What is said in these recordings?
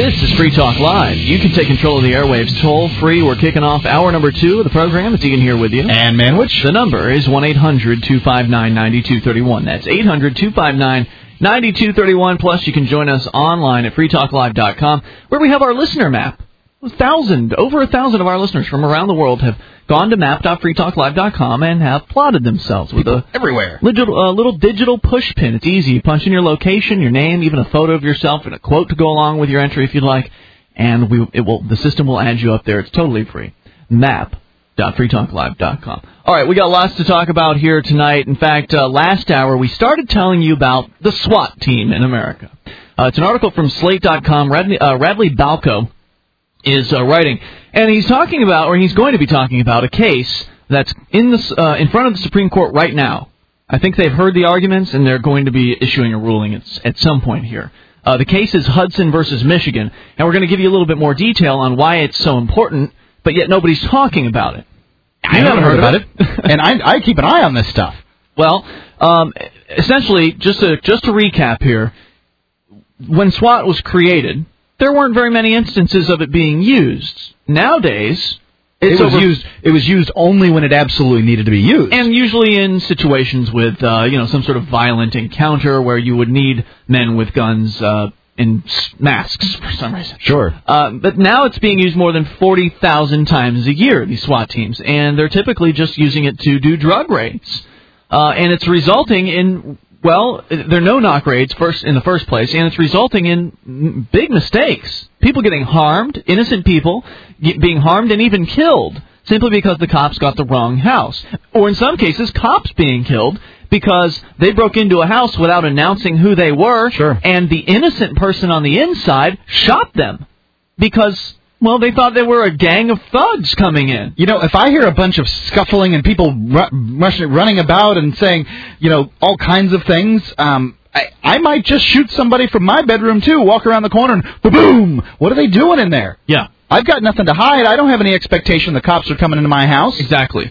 This is Free Talk Live. You can take control of the airwaves toll-free. We're kicking off hour number 2 of the program. It's Ian here with you. And Manwich. The number is 1-800-259-9231. That's 800-259-9231. Plus, you can join us online at freetalklive.com, where we have our listener map. Over 1,000 of our listeners from around the world have gone to map.freetalklive.com and have plotted themselves with everywhere. Little digital push pin. It's easy. You punch in your location, your name, even a photo of yourself, and a quote to go along with your entry if you'd like, and the system will add you up there. It's totally free. Map.freetalklive.com. All right, we got lots to talk about here tonight. In fact, last hour we started telling you about the SWAT team in America. It's an article from Slate.com. Radley Balco is writing, and he's talking about, or he's going to be talking about, a case that's in front of the Supreme Court right now. I think they've heard the arguments, and they're going to be issuing a ruling at some point here. The case is Hudson versus Michigan, and we're going to give you a little bit more detail on why it's so important, but yet nobody's talking about it. I haven't heard about it, and I keep an eye on this stuff. Well, essentially, just to recap here, when SWAT was created, there weren't very many instances of it being used. Nowadays, it was used only when it absolutely needed to be used, and usually in situations with some sort of violent encounter where you would need men with guns in masks for some reason. Sure. But now it's being used more than 40,000 times a year, these SWAT teams, and they're typically just using it to do drug raids, and it's resulting in. Well, they're no-knock raids in the first place, and it's resulting in big mistakes. People getting harmed, innocent people being harmed and even killed, simply because the cops got the wrong house. Or in some cases, cops being killed because they broke into a house without announcing who they were, sure, and the innocent person on the inside shot them because, well, they thought they were a gang of thugs coming in. You know, if I hear a bunch of scuffling and people running about and saying, all kinds of things, I might just shoot somebody from my bedroom, too, walk around the corner and boom! What are they doing in there? Yeah. I've got nothing to hide. I don't have any expectation the cops are coming into my house. Exactly.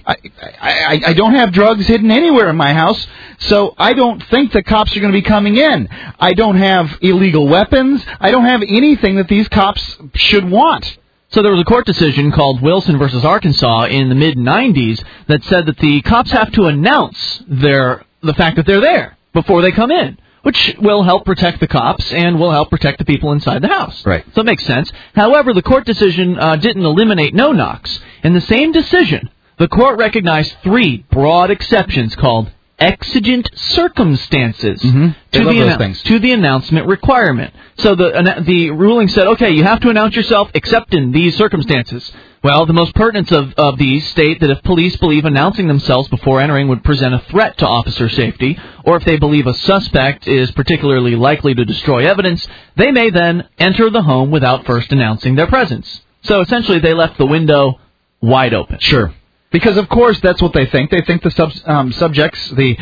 I don't have drugs hidden anywhere in my house, so I don't think the cops are going to be coming in. I don't have illegal weapons. I don't have anything that these cops should want. So there was a court decision called Wilson versus Arkansas in the mid-'90s that said that the cops have to announce the fact that they're there before they come in, which will help protect the cops and will help protect the people inside the house. Right. So it makes sense. However, the court decision didn't eliminate no-knocks. In the same decision, the court recognized 3 broad exceptions called exigent circumstances to the announcement requirement. So the ruling said, okay, you have to announce yourself except in these circumstances. Well, the most pertinent of these state that if police believe announcing themselves before entering would present a threat to officer safety, or if they believe a suspect is particularly likely to destroy evidence, they may then enter the home without first announcing their presence. So essentially they left the window wide open. Sure. Because, of course, that's what they think. They think the subjects, the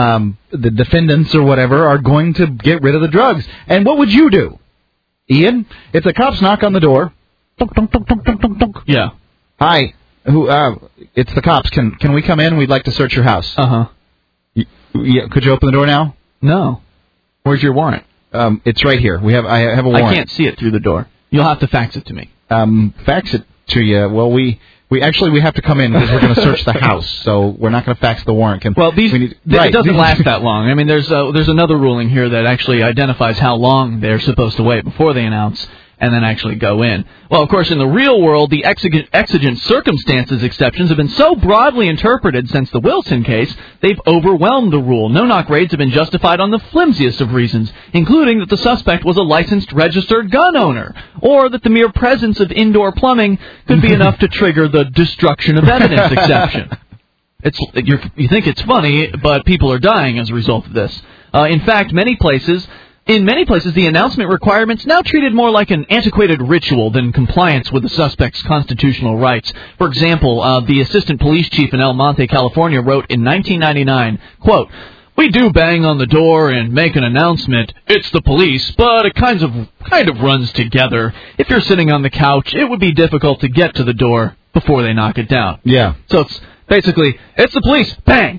defendants or whatever, are going to get rid of the drugs. And what would you do, Ian, if the cops knock on the door? Dunk, dunk, dunk, dunk, dunk, dunk, dunk. Yeah. Hi. It's the cops. Can we come in? We'd like to search your house. Uh-huh. Could you open the door now? No. Where's your warrant? It's right here. I have a warrant. I can't see it through the door. You'll have to fax it to me. Fax it to you. Well, we have to come in because we're going to search the house, so we're not going to fax the warrant. It doesn't last that long. I mean, there's another ruling here that actually identifies how long they're supposed to wait before they announce and then actually go in. Well, of course, in the real world, the exigent circumstances exceptions have been so broadly interpreted since the Wilson case, they've overwhelmed the rule. No-knock raids have been justified on the flimsiest of reasons, including that the suspect was a licensed registered gun owner, or that the mere presence of indoor plumbing could be enough to trigger the destruction of evidence exception. You think it's funny, but people are dying as a result of this. In fact, in many places, the announcement requirement's now treated more like an antiquated ritual than compliance with the suspect's constitutional rights. For example, the assistant police chief in El Monte, California, wrote in 1999, quote, "We do bang on the door and make an announcement. It's the police, but it kind of runs together. If you're sitting on the couch, it would be difficult to get to the door before they knock it down." Yeah. So it's basically, it's the police. Bang!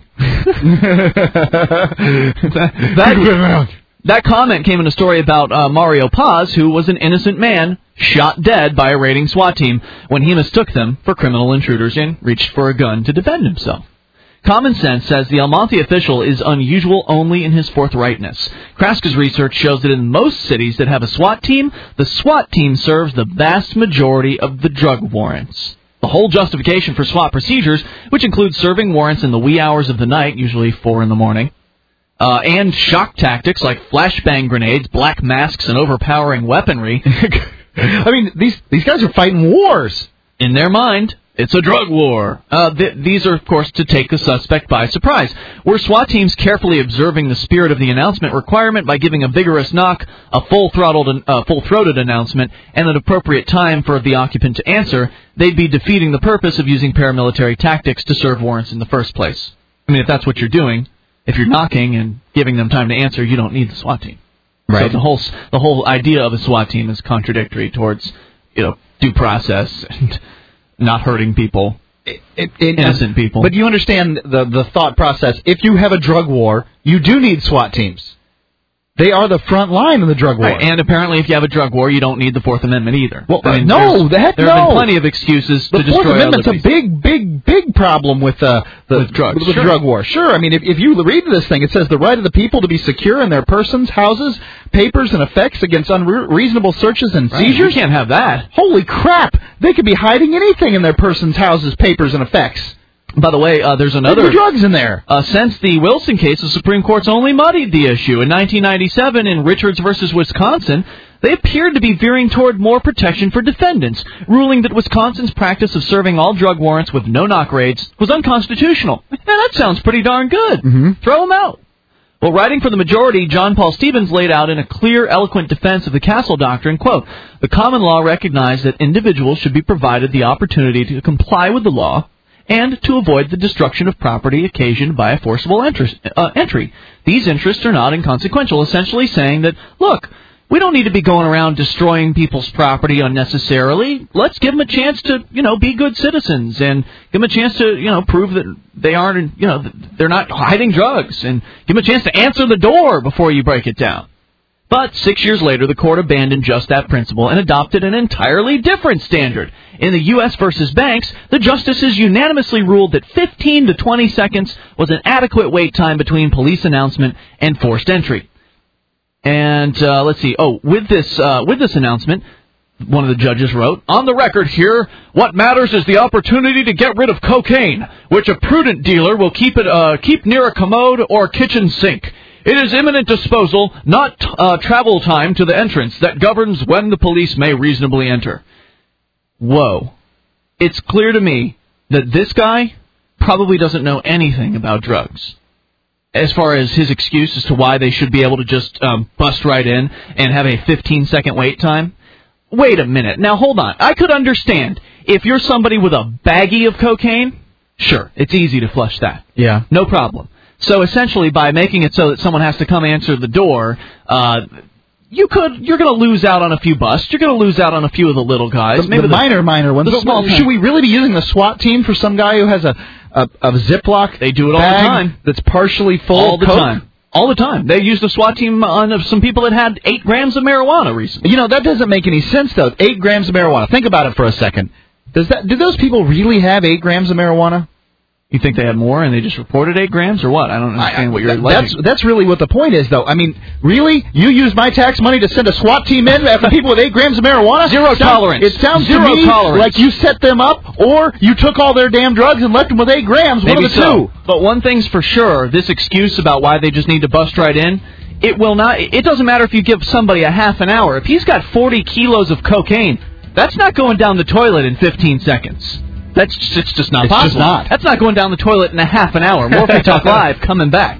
That comment came in a story about Mario Paz, who was an innocent man shot dead by a raiding SWAT team when he mistook them for criminal intruders and reached for a gun to defend himself. Common sense says the El Monte official is unusual only in his forthrightness. Kraska's research shows that in most cities that have a SWAT team, the SWAT team serves the vast majority of the drug warrants. The whole justification for SWAT procedures, which includes serving warrants in the wee hours of the night, usually 4 in the morning, and shock tactics like flashbang grenades, black masks, and overpowering weaponry. I mean, these guys are fighting wars. In their mind, it's a drug war. These are, of course, to take the suspect by surprise. Were SWAT teams carefully observing the spirit of the announcement requirement by giving a vigorous knock, a full-throated announcement, and an appropriate time for the occupant to answer, they'd be defeating the purpose of using paramilitary tactics to serve warrants in the first place. I mean, if that's what you're doing, if you're knocking and giving them time to answer, you don't need the SWAT team. Right. So the whole idea of a SWAT team is contradictory towards, due process and not hurting people, innocent people. But you understand the thought process. If you have a drug war, you do need SWAT teams. They are the front line in the drug war. Right. And apparently if you have a drug war, you don't need the Fourth Amendment either. Well, there have been plenty of excuses to destroy The Fourth Amendment's liberties. a big problem with drugs. With drug war. Sure. I mean, if you read this thing, it says the right of the people to be secure in their persons, houses, papers, and effects against unreasonable searches and seizures. You can't have that. Holy crap! They could be hiding anything in their persons, houses, papers, and effects. By the way, there's another... There's drugs in there. Since the Wilson case, the Supreme Court's only muddied the issue. In 1997, in Richards v. Wisconsin, they appeared to be veering toward more protection for defendants, ruling that Wisconsin's practice of serving all drug warrants with no-knock raids was unconstitutional. Yeah, that sounds pretty darn good. Mm-hmm. Throw them out. Well, writing for the majority, John Paul Stevens laid out in a clear, eloquent defense of the Castle Doctrine, quote, the common law recognized that individuals should be provided the opportunity to comply with the law and to avoid the destruction of property occasioned by a forcible entry. These interests are not inconsequential, essentially saying that, look, we don't need to be going around destroying people's property unnecessarily. Let's give them a chance to, be good citizens and give them a chance to, prove that they aren't, they're not hiding drugs and give them a chance to answer the door before you break it down. But 6 years later, the court abandoned just that principle and adopted an entirely different standard. In the U.S. versus Banks, the justices unanimously ruled that 15 to 20 seconds was an adequate wait time between police announcement and forced entry. And let's see. With this announcement, one of the judges wrote, on the record here, what matters is the opportunity to get rid of cocaine, which a prudent dealer will keep near a commode or kitchen sink. It is imminent disposal, not travel time to the entrance, that governs when the police may reasonably enter. Whoa. It's clear to me that this guy probably doesn't know anything about drugs. As far as his excuse as to why they should be able to just bust right in and have a 15-second wait time. Wait a minute. Now, hold on. I could understand if you're somebody with a baggie of cocaine, sure, it's easy to flush that. Yeah. No problem. So essentially, by making it so that someone has to come answer the door, you're going to lose out on a few busts. You're going to lose out on a few of the little guys. Maybe the minor ones. Should we really be using the SWAT team for some guy who has a Ziploc? They do it all the time. That's partially full all of the coke? time. All the time. They used a SWAT team on some people that had 8 grams of marijuana recently. That doesn't make any sense, though. 8 grams of marijuana. Think about it for a second. Do those people really have 8 grams of marijuana? You think they had more and they just reported 8 grams or what? I don't understand what you're alleging. That's really what the point is, though. I mean, really? You use my tax money to send a SWAT team in after people with 8 grams of marijuana? Zero tolerance. It sounds Zero to me tolerance. like you set them up or you took all their damn drugs and left them with 8 grams. Maybe one of the so. two. But one thing's for sure, this excuse about why they just need to bust right in, it doesn't matter if you give somebody a half an hour. If he's got 40 kilos of cocaine, that's not going down the toilet in 15 seconds. It's just not possible. Just not. That's not going down the toilet in a half an hour. More Free Talk Live coming back.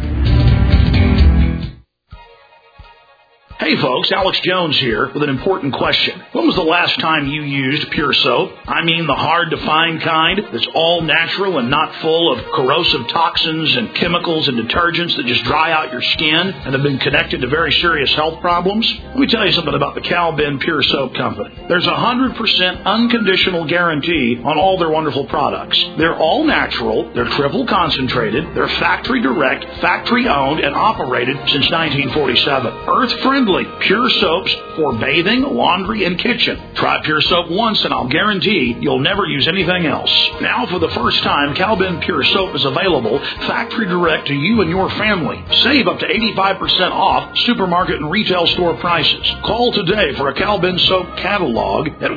Hey folks, Alex Jones here with an important question. When was the last time you used Pure Soap? I mean the hard-to-find kind that's all natural and not full of corrosive toxins and chemicals and detergents that just dry out your skin and have been connected to very serious health problems? Let me tell you something about the Cal-Ben Pure Soap Company. There's a 100% unconditional guarantee on all their wonderful products. They're all natural, they're triple concentrated, they're factory direct, factory owned, and operated since 1947. Earth-friendly Truly, Pure Soaps for bathing, laundry, and kitchen. Try Pure Soap once and I'll guarantee you'll never use anything else. Now, for the first time, Cal-Ben Pure Soap is available factory direct to you and your family. Save up to 85% off supermarket and retail store prices. Call today for a Cal-Ben Soap catalog at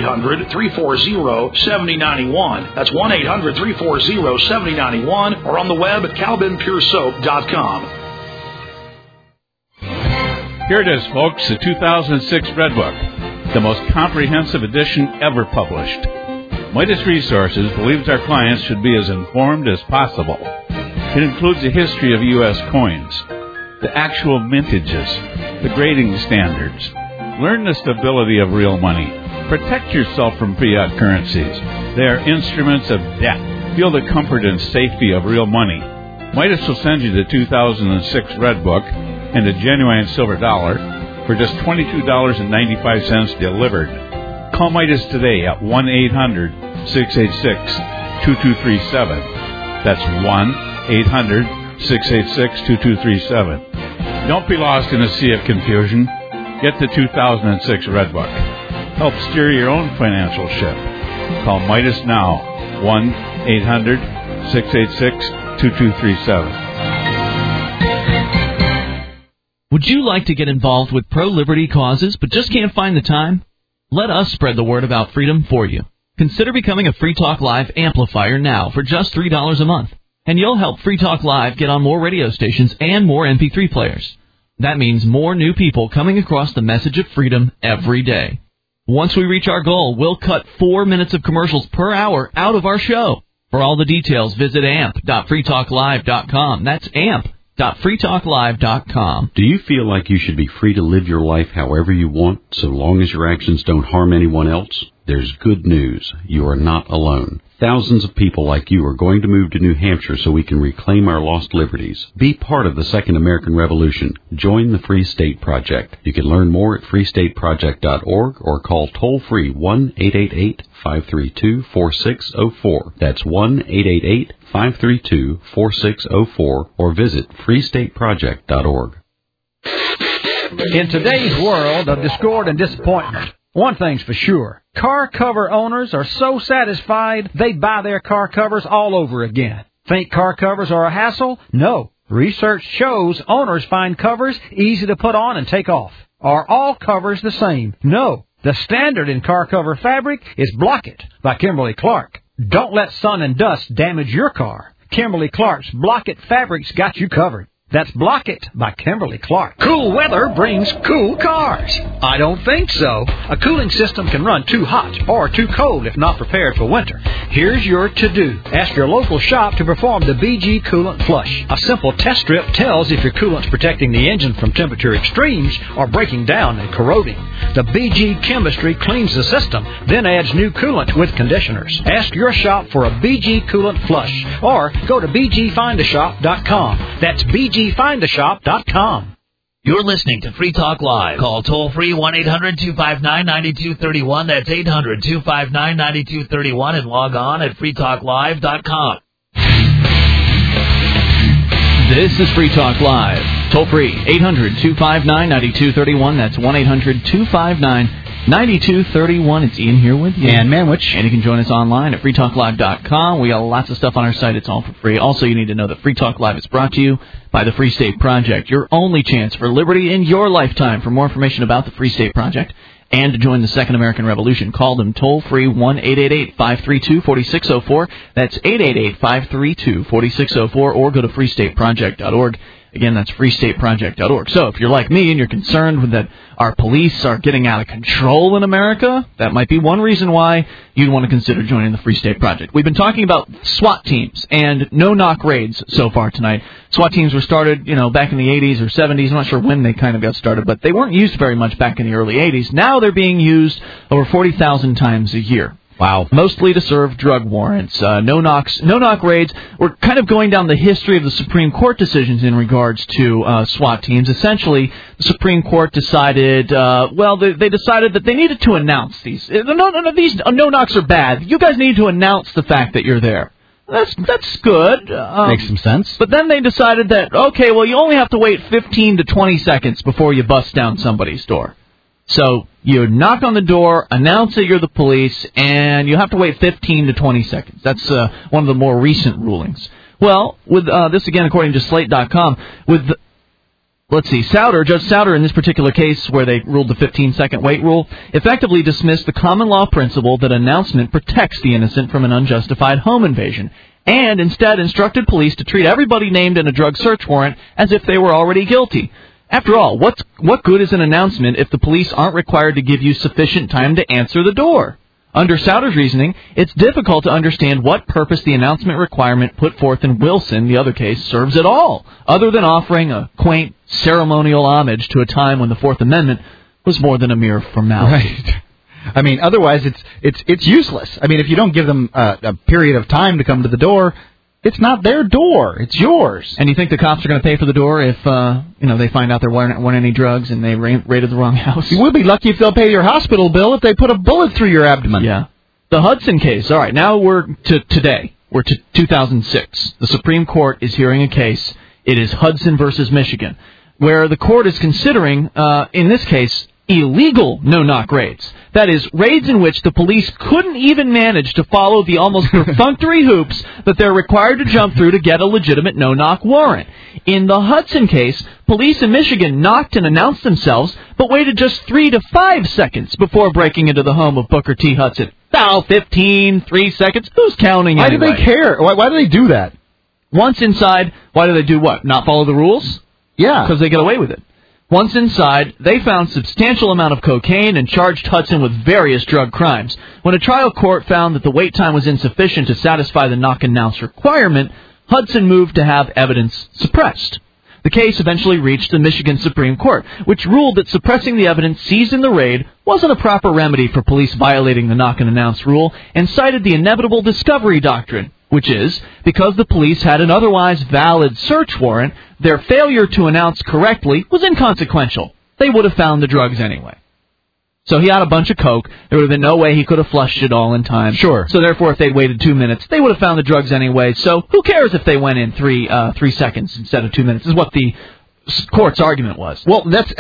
1-800-340-7091. That's 1-800-340-7091 or on the web at calbenpuresoap.com. Here it is, folks, the 2006 Red Book, the most comprehensive edition ever published. Midas Resources believes our clients should be as informed as possible. It includes a history of U.S. coins, the actual mintages, the grading standards. Learn the stability of real money. Protect yourself from fiat currencies. They are instruments of debt. Feel the comfort and safety of real money. Midas will send you the 2006 Red Book and a genuine silver dollar for just $22.95 delivered. Call Midas today at 1-800-686-2237. That's 1-800-686-2237. Don't be lost in a sea of confusion. Get the 2006 Red Book. Help steer your own financial ship. Call Midas now, 1-800-686-2237. Would you like to get involved with pro-liberty causes but just can't find the time? Let us spread the word about freedom for you. Consider becoming a Free Talk Live amplifier now for just $3 a month. And you'll help Free Talk Live get on more radio stations and more MP3 players. That means more new people coming across the message of freedom every day. Once we reach our goal, we'll cut 4 minutes of commercials per hour out of our show. For all the details, visit amp.freetalklive.com. That's amp.freetalklive.com. Do you feel like you should be free to live your life however you want, so long as your actions don't harm anyone else? There's good news. You are not alone. Thousands of people like you are going to move to New Hampshire so we can reclaim our lost liberties. Be part of the Second American Revolution. Join the Free State Project. You can learn more at freestateproject.org or call toll-free 1-888-532-4604. That's 1-888-532-4604 or visit freestateproject.org. In today's world of discord and disappointment, one thing's for sure. Car cover owners are so satisfied they buy their car covers all over again. Think car covers are a hassle? No. Research shows owners find covers easy to put on and take off. Are all covers the same? No. The standard in car cover fabric is Block-It by Kimberly Clark. Don't let sun and dust damage your car. Kimberly Clark's Block-It fabric's got you covered. That's Block-It by Kimberly Clark. Cool weather brings cool cars. I don't think so. A cooling system can run too hot or too cold if not prepared for winter. Here's your to-do. Ask your local shop to perform the BG Coolant Flush. A simple test strip tells if your coolant's protecting the engine from temperature extremes or breaking down and corroding. The BG chemistry cleans the system, then adds new coolant with conditioners. Ask your shop for a BG Coolant Flush or go to bgfindashop.com. That's bgfindashop.com. You're listening to Free Talk Live. Call toll-free 1-800-259-9231. That's 800-259-9231 and log on at freetalklive.com. This is Free Talk Live. Toll-free 800-259-9231. That's 1-800-259-9231. It's Ian here with you. And Manwich. And you can join us online at freetalklive.com. We got lots of stuff on our site. It's all for free. Also, you need to know that Free Talk Live is brought to you by the Free State Project, your only chance for liberty in your lifetime. For more information about the Free State Project and to join the Second American Revolution, call them toll-free 1-888-532-4604. That's 888-532-4604, or go to freestateproject.org. Again, that's freestateproject.org. So if you're like me and you're concerned that our police are getting out of control in America, that might be one reason why you'd want to consider joining the Free State Project. We've been talking about SWAT teams and no-knock raids so far tonight. SWAT teams were started, back in the 80s or 70s. I'm not sure when they kind of got started, but they weren't used very much back in the early 80s. Now they're being used over 40,000 times a year. Wow. Mostly to serve drug warrants. No-knock raids. We're kind of going down the history of the Supreme Court decisions in regards to SWAT teams. Essentially, the Supreme Court decided, they decided that they needed to announce these. These no-knocks are bad. You guys need to announce the fact that you're there. that's good. Makes some sense. But then they decided that, okay, well, you only have to wait 15 to 20 seconds before you bust down somebody's door. So you knock on the door, announce that you're the police, and you have to wait 15 to 20 seconds. That's one of the more recent rulings. Well, with this again, according to Slate.com, with Judge Souter in this particular case where they ruled the 15-second wait rule, effectively dismissed the common law principle that announcement protects the innocent from an unjustified home invasion, and instead instructed police to treat everybody named in a drug search warrant as if they were already guilty. After all, what good is an announcement if the police aren't required to give you sufficient time to answer the door? Under Souter's reasoning, it's difficult to understand what purpose the announcement requirement put forth in Wilson, the other case, serves at all, other than offering a quaint ceremonial homage to a time when the Fourth Amendment was more than a mere formality. Right. I mean, otherwise it's useless. I mean, if you don't give them a period of time to come to the door, it's not their door. It's yours. And you think the cops are going to pay for the door if they find out there weren't any drugs and they raided the wrong house? You will be lucky if they'll pay your hospital bill if they put a bullet through your abdomen. Yeah. The Hudson case. All right, now we're to today. We're to 2006. The Supreme Court is hearing a case. It is Hudson versus Michigan, where the court is considering, in this case, illegal no-knock raids. That is, raids in which the police couldn't even manage to follow the almost perfunctory hoops that they're required to jump through to get a legitimate no-knock warrant. In the Hudson case, police in Michigan knocked and announced themselves, but waited just 3 to 5 seconds before breaking into the home of Booker T. Hudson. Now, 15, 3 seconds, who's counting anyway? Why do they care? Why do they do that? Once inside, why do they do what? Not follow the rules? Yeah. Because they get away with it. Once inside, they found substantial amount of cocaine and charged Hudson with various drug crimes. When a trial court found that the wait time was insufficient to satisfy the knock-and-announce requirement, Hudson moved to have evidence suppressed. The case eventually reached the Michigan Supreme Court, which ruled that suppressing the evidence seized in the raid wasn't a proper remedy for police violating the knock-and-announce rule, and cited the inevitable discovery doctrine, which is, because the police had an otherwise valid search warrant, their failure to announce correctly was inconsequential. They would have found the drugs anyway. So he had a bunch of coke. There would have been no way he could have flushed it all in time. Sure. So therefore, if they'd waited 2 minutes, they would have found the drugs anyway. So who cares if they went in 3 seconds instead of 2 minutes, is what the court's argument was. Well, that's,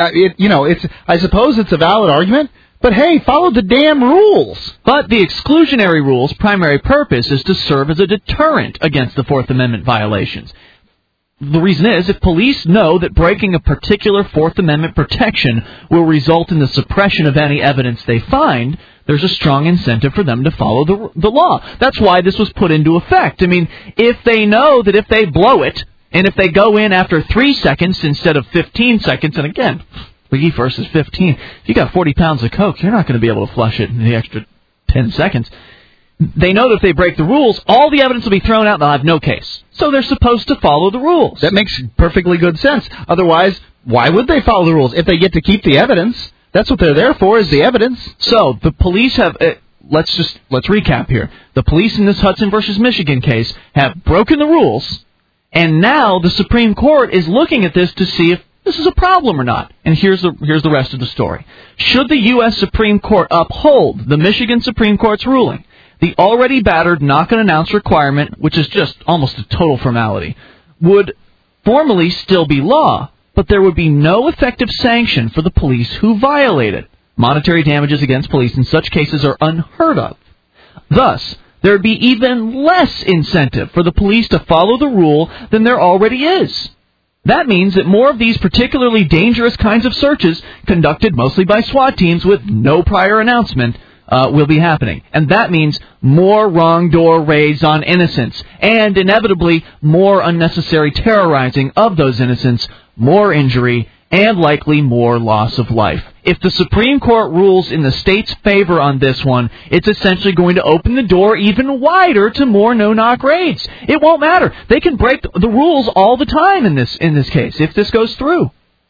I suppose it's a valid argument. But hey, follow the damn rules. But the exclusionary rule's primary purpose is to serve as a deterrent against the Fourth Amendment violations. The reason is, if police know that breaking a particular Fourth Amendment protection will result in the suppression of any evidence they find, there's a strong incentive for them to follow the law. That's why this was put into effect. I mean, if they know that if they blow it, and if they go in after 3 seconds instead of 15 seconds, and again, Lee versus 15. If you got 40 pounds of coke, you're not going to be able to flush it in the extra 10 seconds. They know that if they break the rules, all the evidence will be thrown out and they'll have no case. So they're supposed to follow the rules. That makes perfectly good sense. Otherwise, why would they follow the rules? If they get to keep the evidence, that's what they're there for, is the evidence. So the police have... let's recap here. The police in this Hudson versus Michigan case have broken the rules, and now the Supreme Court is looking at this to see if this is a problem or not. And here's the rest of the story. Should the U.S. Supreme Court uphold the Michigan Supreme Court's ruling, the already battered knock-and-announce requirement, which is just almost a total formality, would formally still be law, but there would be no effective sanction for the police who violate it. Monetary damages against police in such cases are unheard of. Thus, there would be even less incentive for the police to follow the rule than there already is. That means that more of these particularly dangerous kinds of searches, conducted mostly by SWAT teams with no prior announcement, will be happening. And that means more wrong door raids on innocents, and inevitably more unnecessary terrorizing of those innocents, more injury, and likely more loss of life. If the Supreme Court rules in the state's favor on this one, it's essentially going to open the door even wider to more no-knock raids. It won't matter. They can break the rules all the time in this case, if this goes through.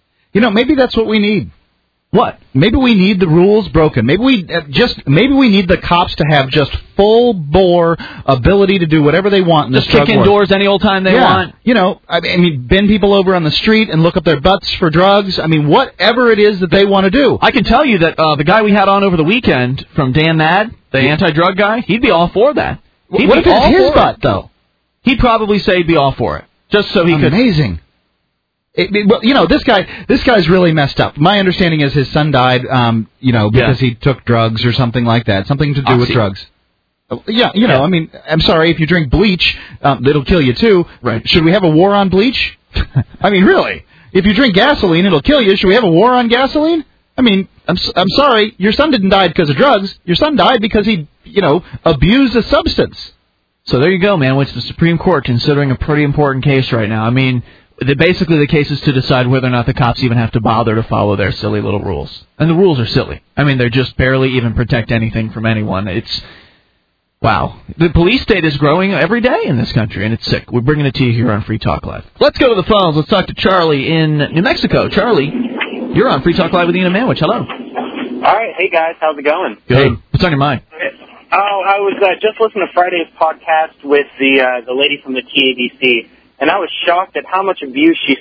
Maybe that's what we need. What? Maybe we need the rules broken. Maybe we need the cops to have just full bore ability to do whatever they want in this just kick in doors any old time they want. Bend people over on the street and look up their butts for drugs. Whatever it is that they want to do. I can tell you that the guy we had on over the weekend from Dan Mad, the anti-drug guy, he'd be all for that. What if it's his butt, though? he'd probably say he'd be all for it, just so he could. Amazing. Well, this guy's really messed up. My understanding is his son died, because he took drugs or something like that, something to do with drugs. Yeah, I mean, I'm sorry, if you drink bleach, it'll kill you too. Right. Should we have a war on bleach? I mean, really? If you drink gasoline, it'll kill you. Should we have a war on gasoline? I mean, I'm sorry, your son didn't die because of drugs. Your son died because he, abused a substance. So there you go, man. Which the Supreme Court considering a pretty important case right now. I mean, basically the case is to decide whether or not the cops even have to bother to follow their silly little rules. And the rules are silly. I mean, they just barely even protect anything from anyone. Wow. The police state is growing every day in this country, and it's sick. We're bringing it to you here on Free Talk Live. Let's go to the phones. Let's talk to Charlie in New Mexico. Charlie, you're on Free Talk Live with Ian and Manwich. Hello. All right. Hey, guys. How's it going? Good. Hey. What's on your mind? Oh, I was just listening to Friday's podcast with the lady from the TABC, and I was shocked at how much abuse she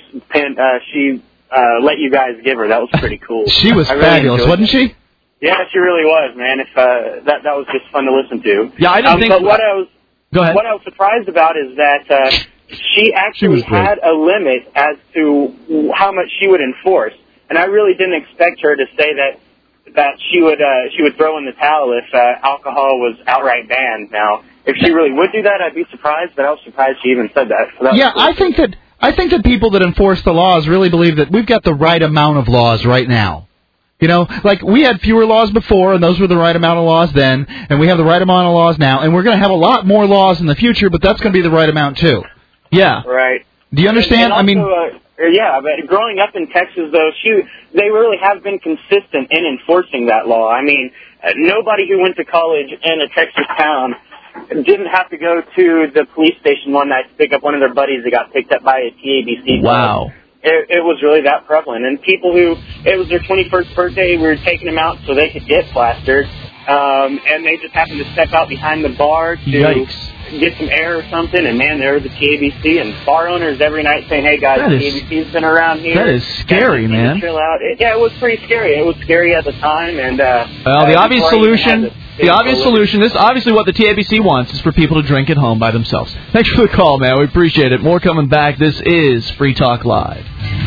let you guys give her. That was pretty cool. She was fabulous, wasn't she? Yeah, she really was, man. That was just fun to listen to. Yeah, I didn't think. But Go ahead. What I was surprised about is that she actually had a limit as to how much she would enforce, and I really didn't expect her to say that she would throw in the towel if alcohol was outright banned. Now, if she really would do that, I'd be surprised. But I was surprised she even said that. So that was cool. I think that people that enforce the laws really believe that we've got the right amount of laws right now. Like we had fewer laws before, and those were the right amount of laws then, and we have the right amount of laws now, and we're going to have a lot more laws in the future, but that's going to be the right amount too. Yeah. Right. Do you understand? And also, but growing up in Texas, though, they really have been consistent in enforcing that law. I mean, nobody who went to college in a Texas town didn't have to go to the police station one night to pick up one of their buddies that got picked up by a TABC. Wow. It was really that prevalent. And people it was their 21st birthday, we were taking them out so they could get plastered, and they just happened to step out behind the bar to get some air or something, and man, there was the TABC, and bar owners every night saying, hey guys, the TABC's been around here. That is scary, man. Chill out. It was pretty scary. It was scary at the time, and the obvious solution... this obviously what the TABC wants is for people to drink at home by themselves. Thanks for the call, man. We appreciate it. More coming back. This is Free Talk Live.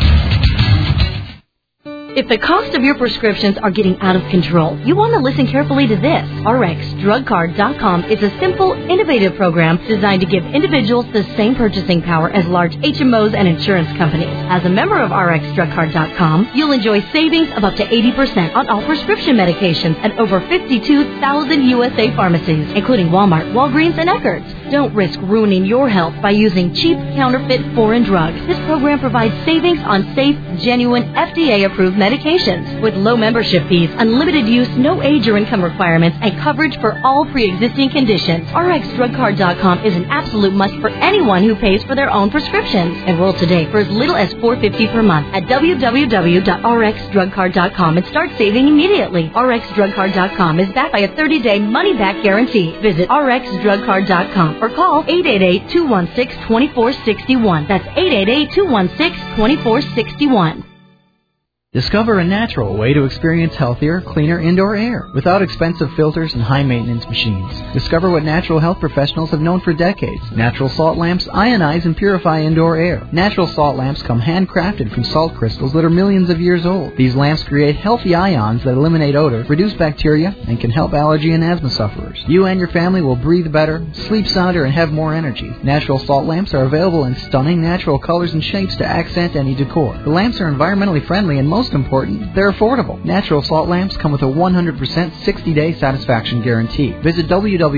If the cost of your prescriptions are getting out of control, you want to listen carefully to this. RxDrugCard.com is a simple, innovative program designed to give individuals the same purchasing power as large HMOs and insurance companies. As a member of RxDrugCard.com, you'll enjoy savings of up to 80% on all prescription medications at over 52,000 USA pharmacies, including Walmart, Walgreens, and Eckerd's. Don't risk ruining your health by using cheap, counterfeit, foreign drugs. This program provides savings on safe, genuine, FDA-approved medications with low membership fees, unlimited use, no age or income requirements, and coverage for all pre-existing conditions. RxDrugCard.com is an absolute must for anyone who pays for their own prescriptions. Enroll today for as little as $4.50 per month at www.rxdrugcard.com and start saving immediately. RxDrugCard.com is backed by a 30-day money-back guarantee. Visit RxDrugCard.com or call 888-216-2461. That's 888-216-2461. Discover a natural way to experience healthier, cleaner indoor air without expensive filters and high-maintenance machines. Discover what natural health professionals have known for decades. Natural salt lamps ionize and purify indoor air. Natural salt lamps come handcrafted from salt crystals that are millions of years old. These lamps create healthy ions that eliminate odor, reduce bacteria, and can help allergy and asthma sufferers. You and your family will breathe better, sleep sounder, and have more energy. Natural salt lamps are available in stunning natural colors and shapes to accent any decor. The lamps are environmentally friendly and most important, they're affordable. Natural salt lamps come with a 100% 60-day satisfaction guarantee. Visit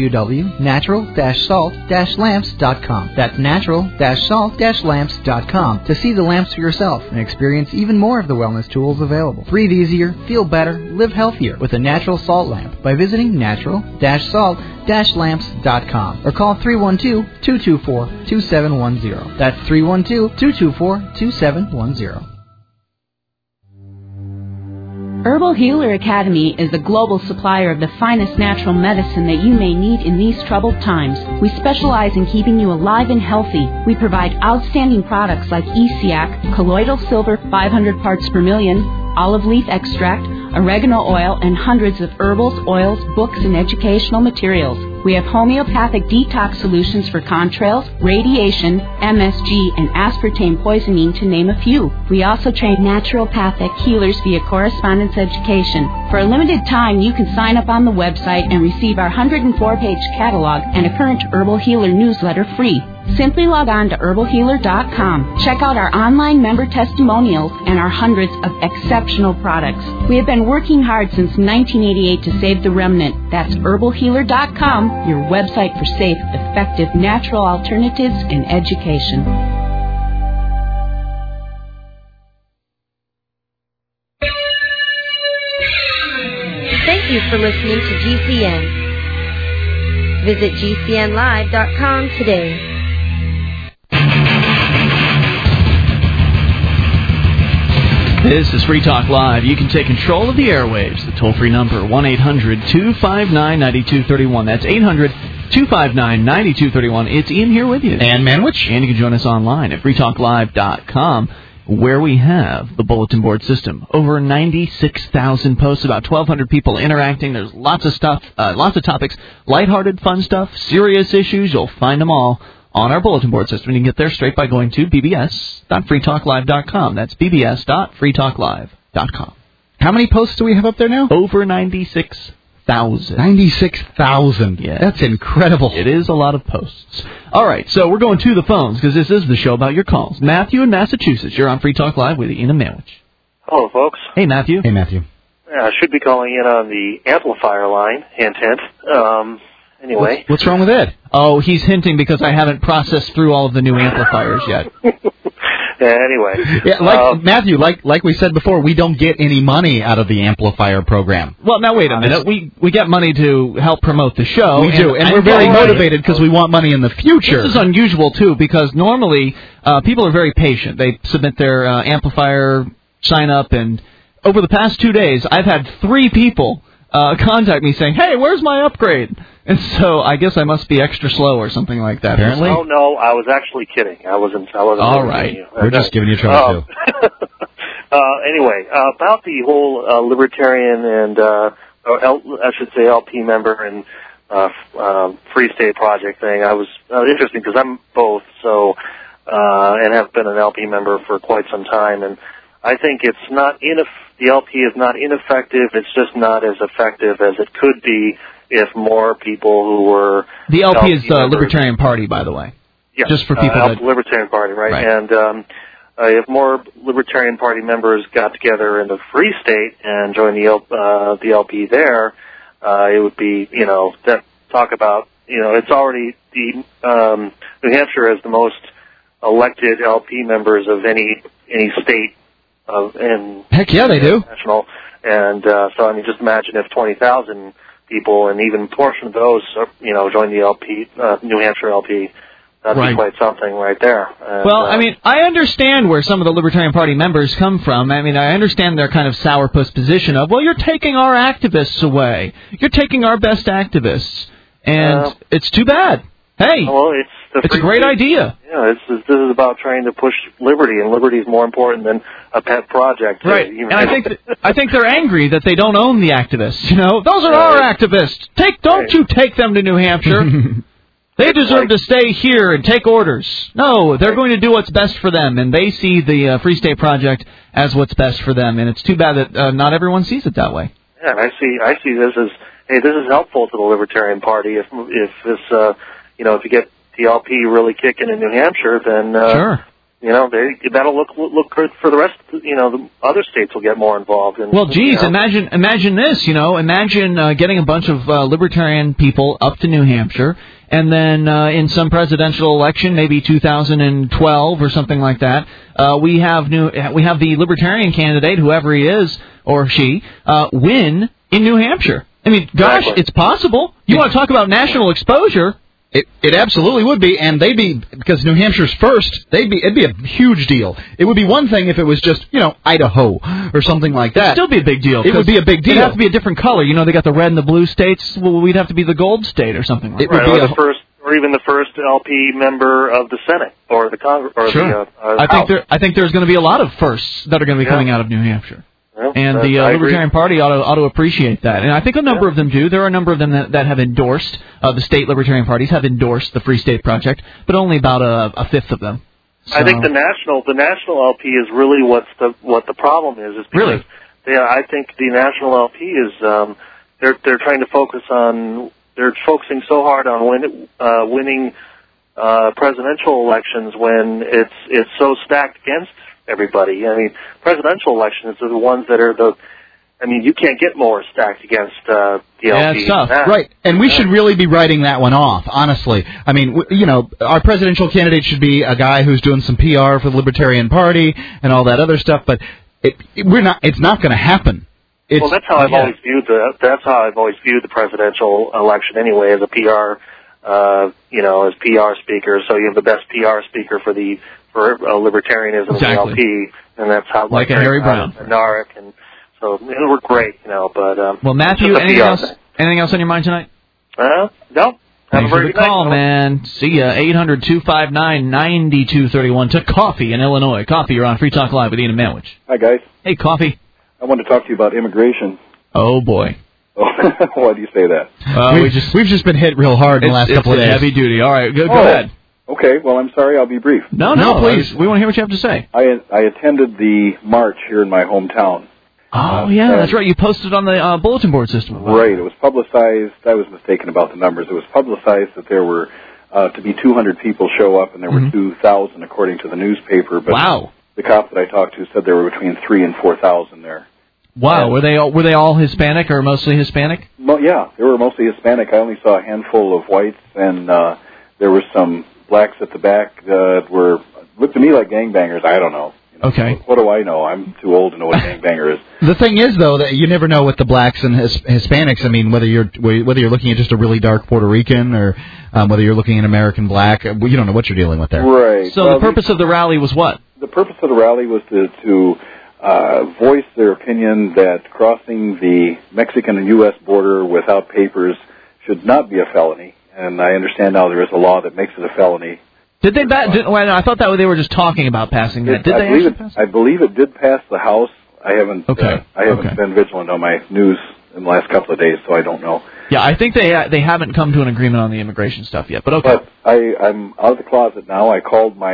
www.natural-salt-lamps.com. That's natural-salt-lamps.com to see the lamps for yourself and experience even more of the wellness tools available. Breathe easier, feel better, live healthier with a natural salt lamp by visiting natural-salt-lamps.com or call 312-224-2710. That's 312-224-2710. Herbal Healer Academy is the global supplier of the finest natural medicine that you may need in these troubled times. We specialize in keeping you alive and healthy. We provide outstanding products like ESEAC, colloidal silver 500 parts per million, olive leaf extract, oregano oil, and hundreds of herbals, oils, books, and educational materials. We have homeopathic detox solutions for contrails, radiation, MSG, and aspartame poisoning, to name a few. We also train naturopathic healers via correspondence education. For a limited time, you can sign up on the website and receive our 104-page catalog and a current Herbal Healer newsletter free. Simply log on to herbalhealer.com. Check out our online member testimonials and our hundreds of exceptional products. We have been working hard since 1988 to save the remnant. That's herbalhealer.com, your website for safe, effective, natural alternatives and education. Thank you for listening to GCN. Visit GCNlive.com today. This is Free Talk Live. You can take control of the airwaves. The toll-free number, 1-800-259-9231. That's 800-259-9231. It's Ian here with you. And Manwich. And you can join us online at freetalklive.com, where we have the bulletin board system. Over 96,000 posts, about 1,200 people interacting. There's lots of stuff, lots of topics, lighthearted, fun stuff, serious issues. You'll find them all on our bulletin board system. You can get there straight by going to bbs.freetalklive.com. That's bbs.freetalklive.com. How many posts do we have up there now? Over 96,000. 96,000. Yeah. That's incredible. It is a lot of posts. All right, so we're going to the phones because this is the show about your calls. Matthew in Massachusetts. You're on Free Talk Live with Ian and Manwich. Hello, folks. Hey, Matthew. Hey, Matthew. I should be calling in on the amplifier line. Hint, hint. Anyway. What's wrong with Ed? Oh, he's hinting because I haven't processed through all of the new amplifiers yet. Anyway. Yeah, Matthew, like we said before, we don't get any money out of the amplifier program. Well, now wait a minute. We get money to help promote the show. We do, and we're very motivated because we want money in the future. This is unusual, too, because normally people are very patient. They submit their amplifier sign-up, and over the past 2 days, I've had 3 people contact me saying, hey, where's my upgrade? And so I guess I must be extra slow or something like that. Apparently. Oh, no, I was actually kidding. I wasn't all right. We're just giving you trouble, too. Anyway, about the whole libertarian and, I should say LP member and Free State Project thing, I was interesting because I'm both, so and have been an LP member for quite some time, and I think it's not the LP is not ineffective. It's just not as effective as it could be if more people who were the LP is the Libertarian Party, by the way. Yeah, just for people that Libertarian Party, right? And if more Libertarian Party members got together in the Free State and joined the LP there, it would be that talk about it's already the New Hampshire has the most elected LP members of any state. Heck yeah, they do. National, and so I mean, just imagine if 20,000 people, and even a portion of those, join the LP, New Hampshire LP. That'd be quite something right there. And, well, I mean, I understand where some of the Libertarian Party members come from. I mean, I understand their kind of sourpuss position of, well, you're taking our activists away. You're taking our best activists, and it's too bad. Hey, well, it's a great idea. Yeah, this is about trying to push liberty, and liberty is more important than a pet project. Right, and I think they're angry that they don't own the activists. Those are our activists. Don't you take them to New Hampshire. They deserve to stay here and take orders. No, they're going to do what's best for them, and they see the Free State Project as what's best for them, and it's too bad that not everyone sees it that way. Yeah, and I see this as, hey, this is helpful to the Libertarian Party. If this, if you get the LP really kicking in New Hampshire, then sure. That'll look good for the rest. The other states will get more involved. Well, geez, imagine this. Imagine getting a bunch of libertarian people up to New Hampshire, and then in some presidential election, maybe 2012 or something like that, we have the libertarian candidate, whoever he is or she, win in New Hampshire. I mean, gosh, it's possible. You want to talk about national exposure? It absolutely would be, and because New Hampshire's first, it'd be a huge deal. It would be one thing if it was just, Idaho or something like that. It'd still be a big deal. It would be a big deal. It'd have to be a different color. They got the red and the blue states. Well, we'd have to be the gold state or something like that. Or the first, or even the first LP member of the Senate or the Congress. Or sure. The, I think there's going to be a lot of firsts that are going to be coming out of New Hampshire. And the Libertarian Party ought to appreciate that. And I think a number of them do. There are a number of them that have endorsed, the state Libertarian parties have endorsed the Free State Project, but only about a fifth of them. So. I think the national LP is really what the problem is because really? I think the national LP is they're trying to they're focusing so hard on winning presidential elections when it's so stacked against everybody. I mean, presidential elections are the ones that are you can't get more stacked against the LP. Yeah, it's tough. Right, and we should really be writing that one off, honestly. I mean, our presidential candidate should be a guy who's doing some PR for the Libertarian Party and all that other stuff, but it's not going to happen. Well, that's how I've always viewed the presidential election anyway, as a PR, as PR speaker. So you have the best PR speaker for libertarianism in the LP, and that's how like a Harry Brown, Narek, and so it worked great, But well, Matthew, anything else on your mind tonight? No. Thanks for the call, man. See ya. 800-259-9231 to Coffee in Illinois. Coffee, you're on Free Talk Live with Ian and Manwich. Hi, guys. Hey, Coffee. I wanted to talk to you about immigration. Oh, boy. Why do you say that? We've just been hit real hard in the last couple of days. Heavy duty. All right, go ahead. Okay, well, I'm sorry. I'll be brief. No, please. We want to hear what you have to say. I attended the march here in my hometown. Oh, yeah, that's right. You posted on the bulletin board system. Right. It was publicized. I was mistaken about the numbers. It was publicized that there were to be 200 people show up, and there were 2,000 according to the newspaper. But wow. The cop that I talked to said there were between 3,000 and 4,000 there. Wow. And were they all Hispanic or mostly Hispanic? Well, yeah, they were mostly Hispanic. I only saw a handful of whites, and there were some blacks at the back that looked to me like gangbangers. I don't know. Okay. What do I know? I'm too old to know what a gangbanger is. The thing is, though, that you never know with the blacks and Hispanics. I mean, whether you're looking at just a really dark Puerto Rican or whether you're looking at American black, you don't know what you're dealing with there. Right. So the purpose of the rally was what? The purpose of the rally was to voice their opinion that crossing the Mexican and U.S. border without papers should not be a felony. And I understand now there is a law that makes it a felony. Did they? I thought that they were just talking about passing that. Did they actually pass it? I believe it did pass the House. I haven't been vigilant on my news in the last couple of days, so I don't know. Yeah, I think they haven't come to an agreement on the immigration stuff yet. But okay. But I'm out of the closet now. I called my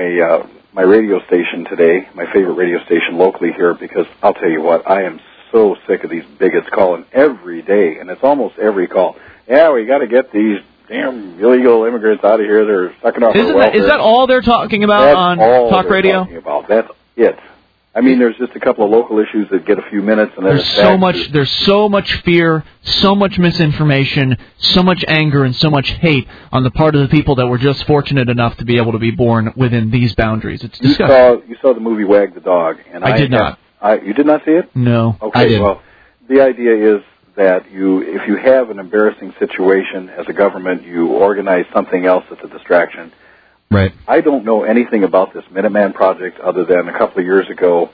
radio station today, my favorite radio station locally here, because I'll tell you what, I am so sick of these bigots calling every day, and it's almost every call. Yeah, we got to get these damn illegal immigrants out of here. They're sucking off our welfare. Is that all they're talking about on talk radio? That's it. I mean, there's just a couple of local issues that get a few minutes, and then there's so much fear, so much misinformation, so much anger, and so much hate on the part of the people that were just fortunate enough to be able to be born within these boundaries. It's disgusting. You saw the movie Wag the Dog, and I did not. You did not see it? No, okay, I did. Well, the idea is that if you have an embarrassing situation as a government, you organize something else that's a distraction. Right. I don't know anything about this Minuteman Project other than a couple of years ago,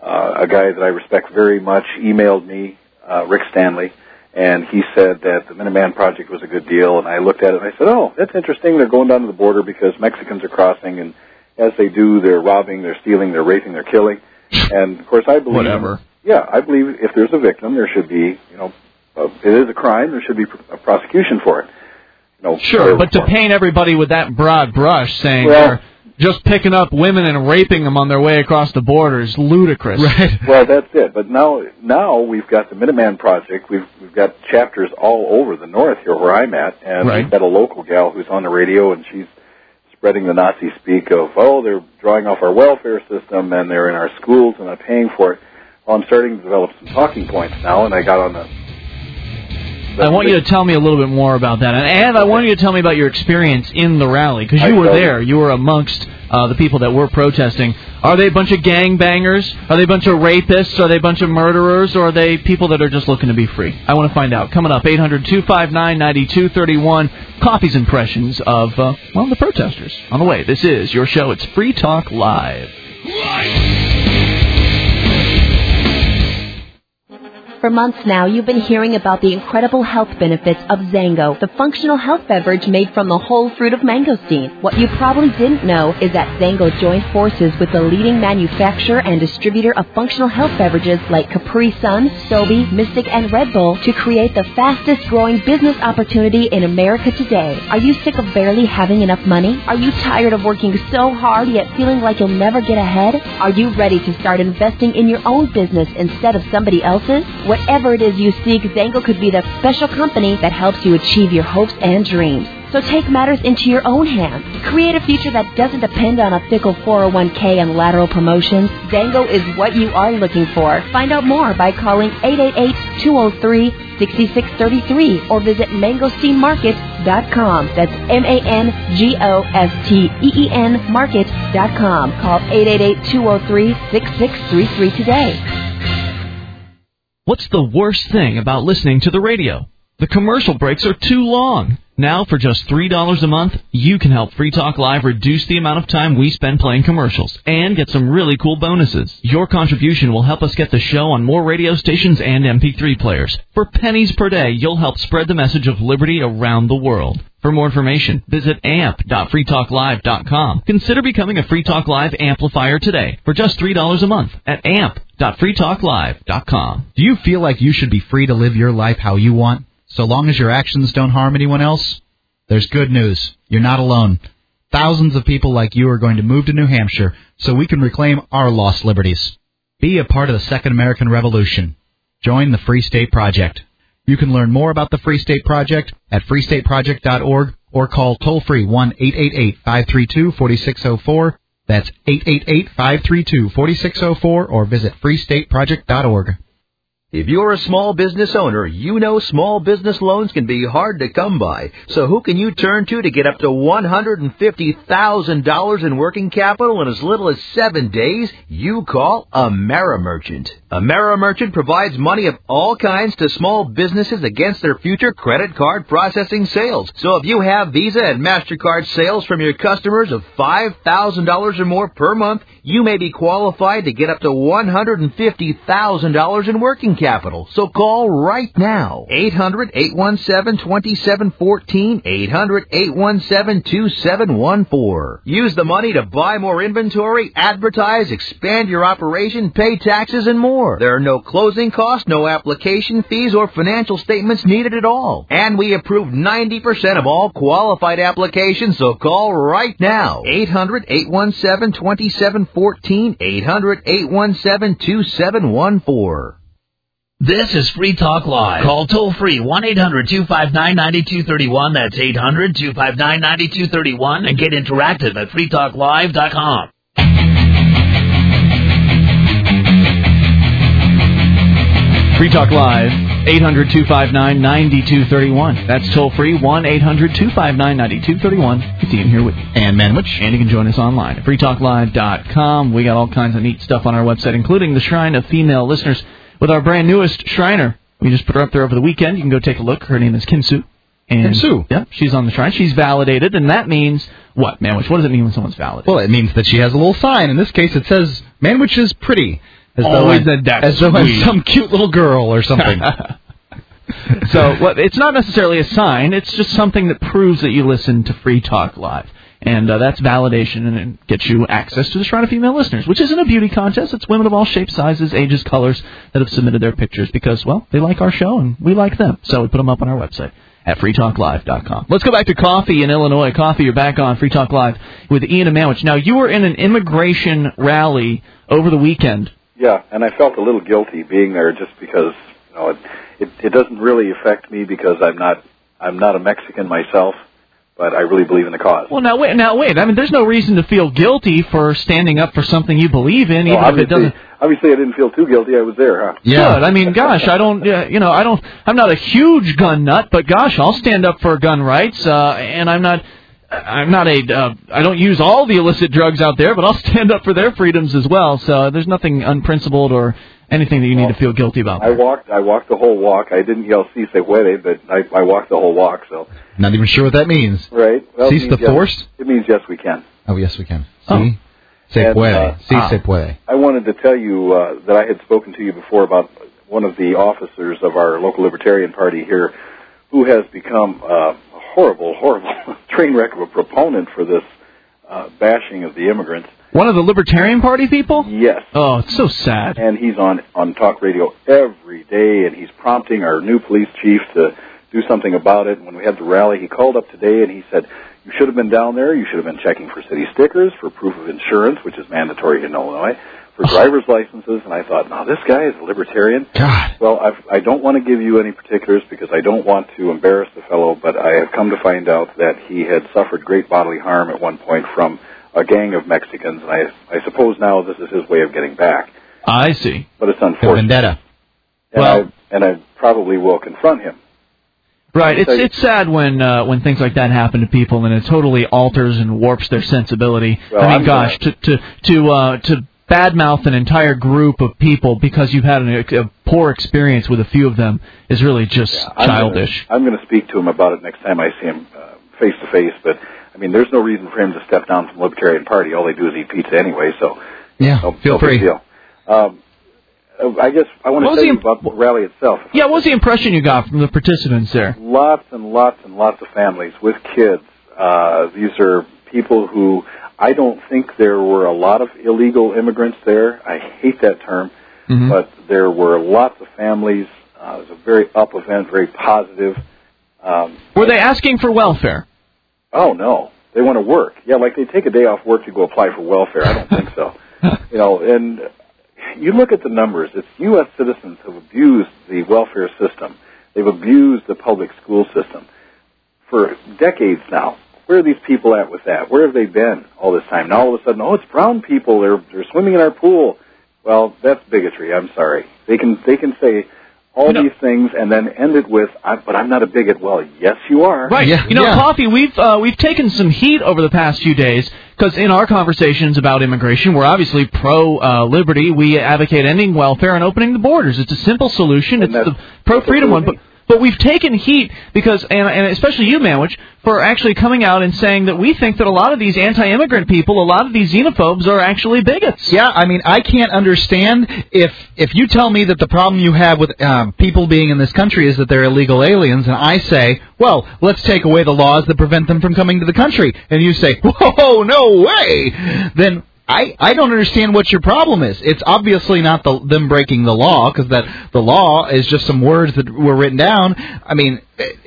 a guy that I respect very much emailed me, Rick Stanley, and he said that the Minuteman Project was a good deal, and I looked at it and I said, oh, that's interesting. They're going down to the border because Mexicans are crossing, and as they do, they're robbing, they're stealing, they're raping, they're killing. And, of course, I believe... Whatever. Yeah, I believe if there's a victim, there should be, it is a crime, there should be a prosecution for it. Sure, but to paint everybody with that broad brush, saying they're just picking up women and raping them on their way across the border is ludicrous. Right. Well, that's it. But now we've got the Minuteman Project. We've got chapters all over the north here where I'm at, and we've got a local gal who's on the radio, and she's spreading the Nazi speak of, they're drawing off our welfare system, and they're in our schools, and not paying for it. Well, I'm starting to develop some talking points now, and I got on the... I want you to tell me a little bit more about that, and I want you to tell me about your experience in the rally, because you were there. You were amongst the people that were protesting. Are they a bunch of gangbangers? Are they a bunch of rapists? Are they a bunch of murderers? Or are they people that are just looking to be free? I want to find out. Coming up, 800-259-9231, Coffee's impressions of, the protesters. On the way, this is your show. It's Free Talk Live. For months now, you've been hearing about the incredible health benefits of Zango, the functional health beverage made from the whole fruit of mangosteen. What you probably didn't know is that Zango joined forces with the leading manufacturer and distributor of functional health beverages like Capri Sun, Sobe, Mystic, and Red Bull to create the fastest growing business opportunity in America today. Are you sick of barely having enough money? Are you tired of working so hard yet feeling like you'll never get ahead? Are you ready to start investing in your own business instead of somebody else's? Whatever it is you seek, Zango could be the special company that helps you achieve your hopes and dreams. So take matters into your own hands. Create a future that doesn't depend on a fickle 401k and lateral promotions. Zango is what you are looking for. Find out more by calling 888-203-6633 or visit mangosteenmarket.com. That's MANGOSTEEN market.com. Call 888-203-6633 today. What's the worst thing about listening to the radio? The commercial breaks are too long. Now, for just $3 a month, you can help Free Talk Live reduce the amount of time we spend playing commercials and get some really cool bonuses. Your contribution will help us get the show on more radio stations and MP3 players. For pennies per day, you'll help spread the message of liberty around the world. For more information, visit amp.freetalklive.com. Consider becoming a Free Talk Live amplifier today for just $3 a month at amp.freetalklive.com. Do you feel like you should be free to live your life how you want, so long as your actions don't harm anyone else? There's good news. You're not alone. Thousands of people like you are going to move to New Hampshire so we can reclaim our lost liberties. Be a part of the Second American Revolution. Join the Free State Project. You can learn more about the Free State Project at freestateproject.org or call toll-free 1-888-532-4604. That's 888-532-4604 or visit freestateproject.org. If you're a small business owner, you know small business loans can be hard to come by. So who can you turn to get up to $150,000 in working capital in as little as 7 days? You call AmeriMerchant. AmeriMerchant provides money of all kinds to small businesses against their future credit card processing sales. So if you have Visa and MasterCard sales from your customers of $5,000 or more per month, you may be qualified to get up to $150,000 in working capital. So call right now. 800-817-2714. 800-817-2714. Use the money to buy more inventory, advertise, expand your operation, pay taxes, and more. There are no closing costs, no application fees, or financial statements needed at all. And we approve 90% of all qualified applications, so call right now. 800-817-2714. 800-817-2714. This is Free Talk Live. Call toll-free 1-800-259-9231. That's 800-259-9231. And get interactive at freetalklive.com. Free Talk Live, 800-259-9231. That's toll-free, 1-800-259-9231. It's Ian here with Ann Manwich. And you can join us online at freetalklive.com. We got all kinds of neat stuff on our website, including the Shrine of Female Listeners with our brand newest Shriner. We just put her up there over the weekend. You can go take a look. Her name is Kim Sue. Kim Sue? Yeah, she's on the Shrine. She's validated, and that means what, Manwich? What does it mean when someone's validated? Well, it means that she has a little sign. In this case, it says, Manwich is pretty. As though I'm some cute little girl or something. So it's not necessarily a sign. It's just something that proves that you listen to Free Talk Live. And that's validation, and it gets you access to the Shrine of Female Listeners, which isn't a beauty contest. It's women of all shapes, sizes, ages, colors that have submitted their pictures because, well, they like our show and we like them. So we put them up on our website at freetalklive.com. Let's go back to Coffee in Illinois. Coffee, you're back on Free Talk Live with Ian and Manwich. Now, you were in an immigration rally over the weekend. Yeah, and I felt a little guilty being there just because, you know, it doesn't really affect me because I'm not a Mexican myself, but I really believe in the cause. Well, now wait. I mean, there's no reason to feel guilty for standing up for something you believe in, even if it doesn't. Obviously, I didn't feel too guilty. I was there, huh? Yeah. Good. I mean, gosh, I'm not a huge gun nut, but gosh, I'll stand up for gun rights, and I don't use all the illicit drugs out there, but I'll stand up for their freedoms as well. So there's nothing unprincipled or anything that you need to feel guilty about. I walked the whole walk. I didn't yell "Si se puede," but I walked the whole walk. So not even sure what that means. Right. Well, Cease the force? It means yes, we can. Oh, yes, we can. Si se puede. Si se puede. I wanted to tell you that I had spoken to you before about one of the officers of our local Libertarian Party here, who has become a horrible train wreck of a proponent for this bashing of the immigrants. One of the Libertarian Party people? Yes. Oh, it's so sad. And he's on talk radio every day, and he's prompting our new police chief to do something about it. And when we had the rally, he called up today and he said, you should have been down there. You should have been checking for city stickers, for proof of insurance, which is mandatory in Illinois, for driver's licenses. And I thought, no, this guy is a libertarian. God. Well, I don't want to give you any particulars because I don't want to embarrass the fellow, but I have come to find out that he had suffered great bodily harm at one point from a gang of Mexicans, and I suppose now this is his way of getting back. I see. But it's unfortunate. Vendetta. And I probably will confront him. Right. It's sad when things like that happen to people, and it totally alters and warps their sensibility. Well, I mean, gosh, to badmouth an entire group of people because you've had a poor experience with a few of them is really just childish. I'm going to speak to him about it next time I see him face to face, but I mean, there's no reason for him to step down from the Libertarian Party. All they do is eat pizza anyway, so feel free. Big deal. I guess I want to tell you about the rally itself. Yeah, what was the impression you got from the participants there? Lots and lots and lots of families with kids. These are people who I don't think there were a lot of illegal immigrants there. I hate that term, but there were lots of families. It was a very up event, very positive. Were they asking for welfare? Oh, no. They want to work. Yeah, like they take a day off work to go apply for welfare. I don't think so. And you look at the numbers. It's U.S. citizens who have abused the welfare system. They've abused the public school system for decades now. Where are these people at with that? Where have they been all this time? Now all of a sudden, it's brown people. They're swimming in our pool. Well, that's bigotry. I'm sorry. They can say all these things and then end it with, but I'm not a bigot. Well, yes, you are. Right. Yeah. Coffee, we've taken some heat over the past few days because in our conversations about immigration, we're obviously pro-liberty. We advocate ending welfare and opening the borders. It's a simple solution. It's the pro-freedom one. But we've taken heat because, and especially you, Manwich, for actually coming out and saying that we think that a lot of these anti-immigrant people, a lot of these xenophobes are actually bigots. Yeah, I mean, I can't understand if you tell me that the problem you have with people being in this country is that they're illegal aliens, and I say, well, let's take away the laws that prevent them from coming to the country, and you say, whoa, no way, then I don't understand what your problem is. It's obviously not them breaking the law, because the law is just some words that were written down. I mean,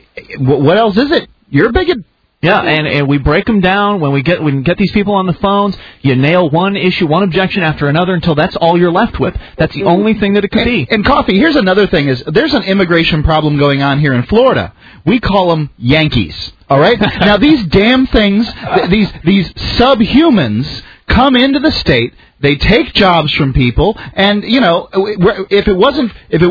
what else is it? You're a bigot. Yeah, and we break them down when we can get these people on the phones. You nail one issue, one objection after another until that's all you're left with. That's the only thing that it could be. And Coffee, here's another thing: is there's an immigration problem going on here in Florida. We call them Yankees. All right. Now these damn things, these subhumans come into the state. They take jobs from people, and if it wasn't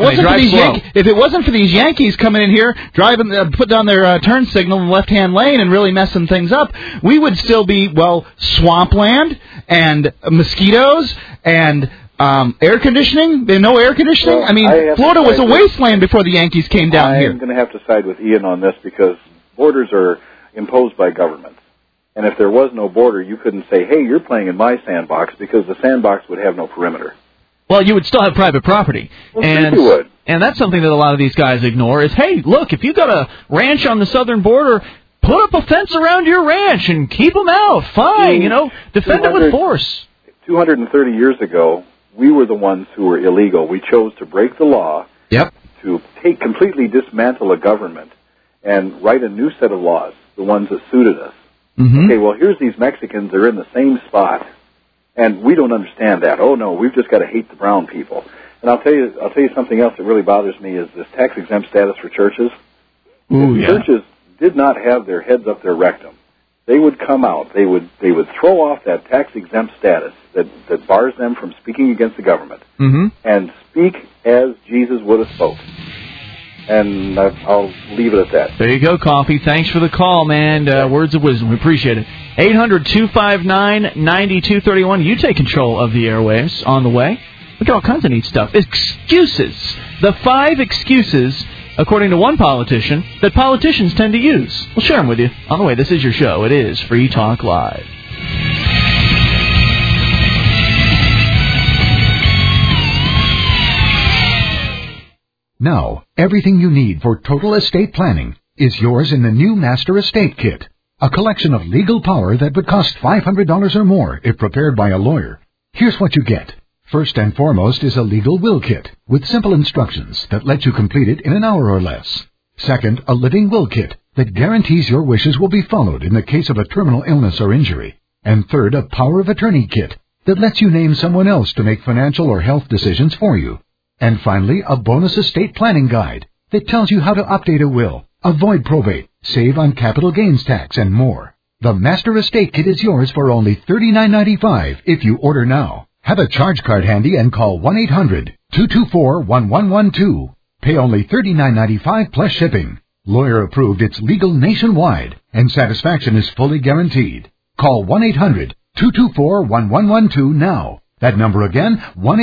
for these Yankees coming in here, driving, put down their turn signal in the left-hand lane and really messing things up, we would still be swampland and mosquitoes and air conditioning. No air conditioning. Well, I mean, Florida was a wasteland before the Yankees came down here. I'm going to have to side with Ian on this because borders are imposed by government. And if there was no border, you couldn't say, hey, you're playing in my sandbox, because the sandbox would have no perimeter. Well, you would still have private property. Well, you would. And that's something that a lot of these guys ignore is, hey, look, if you've got a ranch on the southern border, put up a fence around your ranch and keep them out. Fine, defend it with force. 230 years ago, we were the ones who were illegal. We chose to break the law, to completely dismantle a government, and write a new set of laws, the ones that suited us. Mm-hmm. Okay, well, here's these Mexicans. They're in the same spot, and we don't understand that. Oh, no, we've just got to hate the brown people. And I'll tell you something else that really bothers me is this tax-exempt status for churches. If churches did not have their heads up their rectum, they would come out. They would throw off that tax-exempt status that bars them from speaking against the government and speak as Jesus would have spoken. And I'll leave it at that. There you go, Coffee. Thanks for the call, man. Words of wisdom. We appreciate it. 800-259-9231. You take control of the airwaves on the way. We got all kinds of neat stuff. Excuses. The 5 excuses, according to one politician, that politicians tend to use. We'll share them with you on the way. This is your show. It is Free Talk Live. Now, everything you need for total estate planning is yours in the new Master Estate Kit, a collection of legal power that would cost $500 or more if prepared by a lawyer. Here's what you get. First and foremost is a legal will kit with simple instructions that let you complete it in an hour or less. Second, a living will kit that guarantees your wishes will be followed in the case of a terminal illness or injury. And third, a power of attorney kit that lets you name someone else to make financial or health decisions for you. And finally, a bonus estate planning guide that tells you how to update a will, avoid probate, save on capital gains tax, and more. The Master Estate Kit is yours for only $39.95 if you order now. Have a charge card handy and call 1-800-224-1112. Pay only $39.95 plus shipping. Lawyer approved, it's legal nationwide, and satisfaction is fully guaranteed. Call 1-800-224-1112 now. That number again,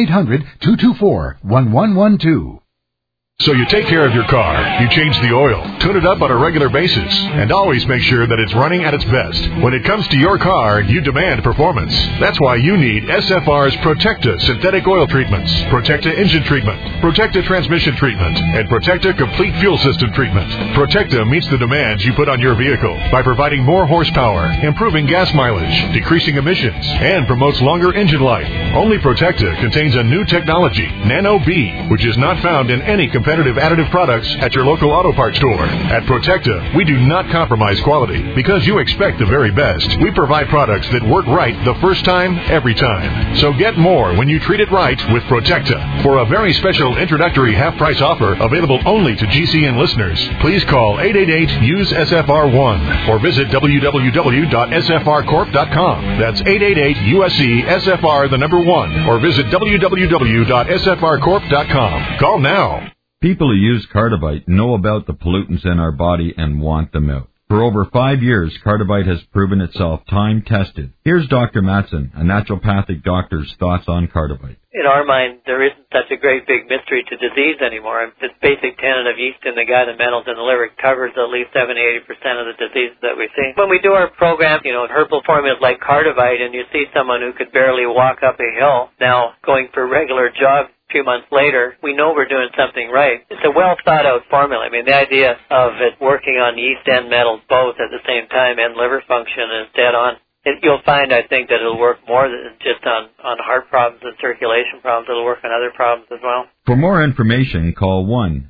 1-800-224-1112. So you take care of your car, you change the oil, tune it up on a regular basis, and always make sure that it's running at its best. When it comes to your car, you demand performance. That's why you need SFR's Protecta synthetic oil treatments, Protecta engine treatment, Protecta transmission treatment, and Protecta complete fuel system treatment. Protecta meets the demands you put on your vehicle by providing more horsepower, improving gas mileage, decreasing emissions, and promotes longer engine life. Only Protecta contains a new technology, Nano B, which is not found in any competitive additive products at your local auto parts store. At Protecta, we do not compromise quality because you expect the very best. We provide products that work right the first time, every time. So get more when you treat it right with Protecta. For a very special introductory half-price offer available only to GCN listeners, please call 888-USE-SFR1 or visit www.sfrcorp.com. That's 888-USE-SFR1 or visit www.sfrcorp.com. Call now. People who use Cardivite know about the pollutants in our body and want them out. For over 5 years, Cardivite has proven itself time-tested. Here's Dr. Matson, a naturopathic doctor's thoughts on Cardivite. In our mind, there isn't such a great big mystery to disease anymore. This basic tenet of yeast in the gut and metals in the liver covers at least 70-80% of the diseases that we see. When we do our program, herbal formulas like Cardivite, and you see someone who could barely walk up a hill now going for regular jogs, few months later, we know we're doing something right. It's a well-thought-out formula. I mean, the idea of it working on yeast and metals both at the same time and liver function is dead on. You'll find, I think, that it'll work more than just on heart problems and circulation problems. It'll work on other problems as well. For more information, call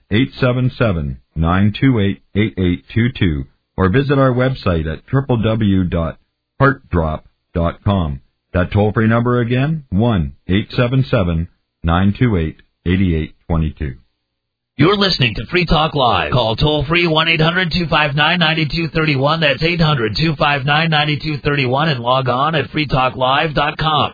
1-877-928-8822 or visit our website at www.heartdrop.com. That toll-free number again, 1-877-928-8822. You're listening to Free Talk Live. Call toll-free 1-800-259-9231. That's 800-259-9231 and log on at freetalklive.com.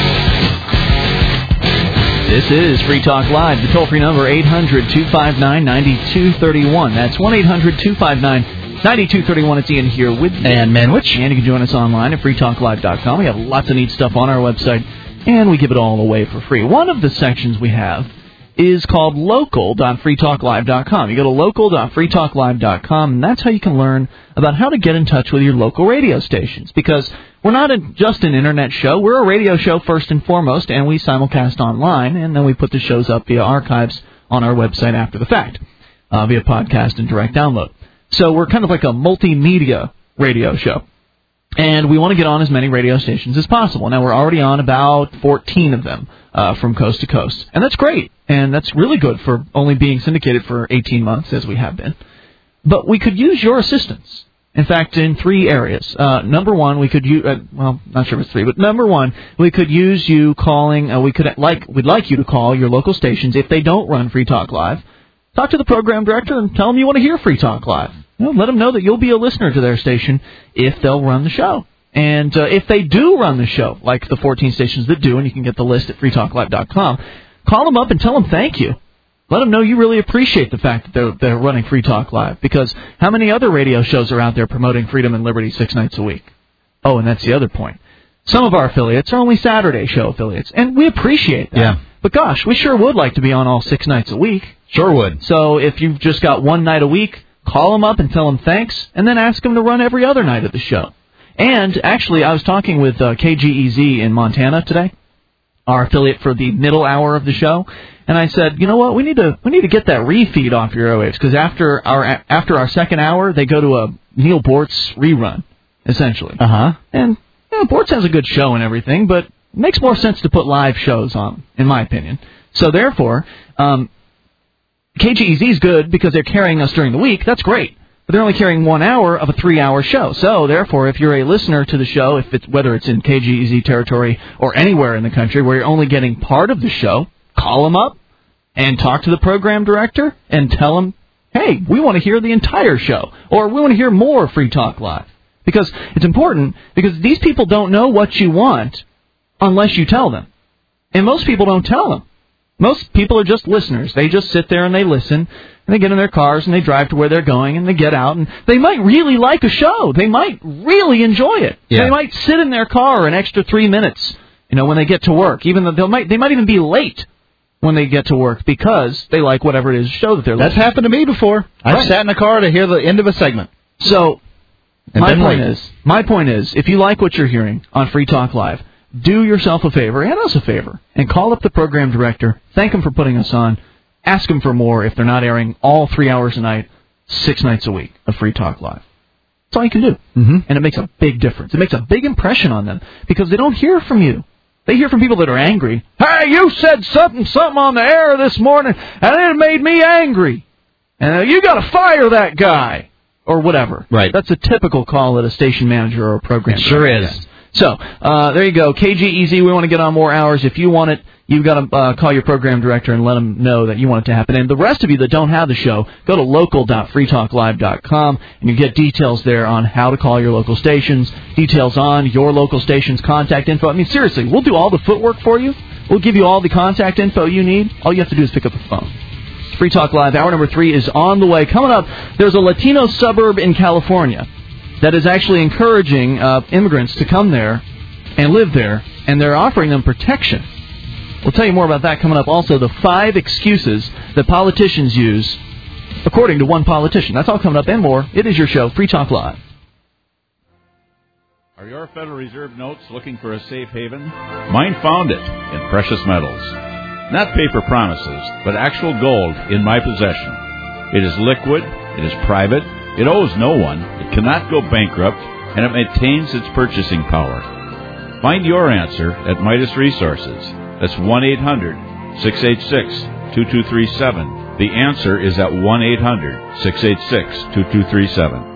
This is Free Talk Live. The toll-free number, 800-259-9231. That's 1-800-259-9231. It's Ian here with you. And Manwich. And you can join us online at freetalklive.com. We have lots of neat stuff on our website, and we give it all away for free. One of the sections we have is called local.freetalklive.com. You go to local.freetalklive.com, and that's how you can learn about how to get in touch with your local radio stations. Because we're not just an Internet show. We're a radio show first and foremost, and we simulcast online, and then we put the shows up via archives on our website after the fact, via podcast and direct download. So we're kind of like a multimedia radio show. And we want to get on as many radio stations as possible. Now, we're already on about 14 of them from coast to coast. And that's great. And that's really good for only being syndicated for 18 months, as we have been. But we could use your assistance. In fact, in 3 areas. Number one, we could use, not sure if it's 3, but number one, we could use you calling, we'd like you to call your local stations if they don't run Free Talk Live. Talk to the program director and tell them you want to hear Free Talk Live. Let them know that you'll be a listener to their station if they'll run the show. And if they do run the show, like the 14 stations that do, and you can get the list at freetalklive.com, call them up and tell them thank you. Let them know you really appreciate the fact that they're running Free Talk Live. Because how many other radio shows are out there promoting freedom and liberty 6 nights a week? Oh, and that's the other point. Some of our affiliates are only Saturday show affiliates, and we appreciate that. Yeah. But gosh, we sure would like to be on all 6 nights a week. Sure would. So if you've just got one night a week, call them up and tell them thanks, and then ask them to run every other night of the show. And actually, I was talking with KGEZ in Montana today, our affiliate for the middle hour of the show. And I said, you know what, we need to get that refeed off your airwaves, because after our second hour, they go to a Neil Bortz rerun, essentially. And Bortz has a good show and everything, but it makes more sense to put live shows on, in my opinion. So therefore, KGEZ is good because they're carrying us during the week. That's great. But they're only carrying 1 hour of a 3-hour show. So, therefore, if you're a listener to the show, whether it's in KGEZ territory or anywhere in the country where you're only getting part of the show, call them up and talk to the program director and tell them, hey, we want to hear the entire show, or we want to hear more Free Talk Live. Because it's important, because these people don't know what you want unless you tell them. And most people don't tell them. Most people are just listeners. They just sit there and they listen, and they get in their cars and they drive to where they're going, and they get out, and they might really like a show. They might really enjoy it. Yeah. They might sit in their car an extra 3 minutes, when they get to work, even though they might even be late when they get to work because they like whatever it is show that they're listening. That's happened to me before. I've sat in a car to hear the end of a segment. So my point is, if you like what you're hearing on Free Talk Live, do yourself a favor and us a favor and call up the program director, thank him for putting us on, ask him for more if they're not airing all 3 hours a night, 6 nights a week of Free Talk Live. That's all you can do. And it makes a big difference. It makes a big impression on them because they don't hear from you. They hear from people that are angry. Hey, you said something on the air this morning, and it made me angry. And you got to fire that guy. Or whatever. Right. That's a typical call that a station manager or a program director sure is. has. So, there you go. KGEZ, we want to get on more hours. If you want it, you've got to call your program director and let them know that you want it to happen. And the rest of you that don't have the show, go to local.freetalklive.com, and you get details there on how to call your local stations, details on your local station's contact info. I mean, seriously, we'll do all the footwork for you. We'll give you all the contact info you need. All you have to do is pick up the phone. Free Talk Live, hour number 3 is on the way. Coming up, there's a Latino suburb in California that is actually encouraging immigrants to come there and live there, and they're offering them protection. We'll tell you more about that coming up. Also, the 5 excuses that politicians use, according to one politician. That's all coming up and more. It is your show, Free Talk Live. Are your Federal Reserve notes looking for a safe haven? Mine found it in precious metals. Not paper promises, but actual gold in my possession. It is liquid, it is private, it owes no one, it cannot go bankrupt, and it maintains its purchasing power. Find your answer at Midas Resources. That's 1-800-686-2237. The answer is at 1-800-686-2237.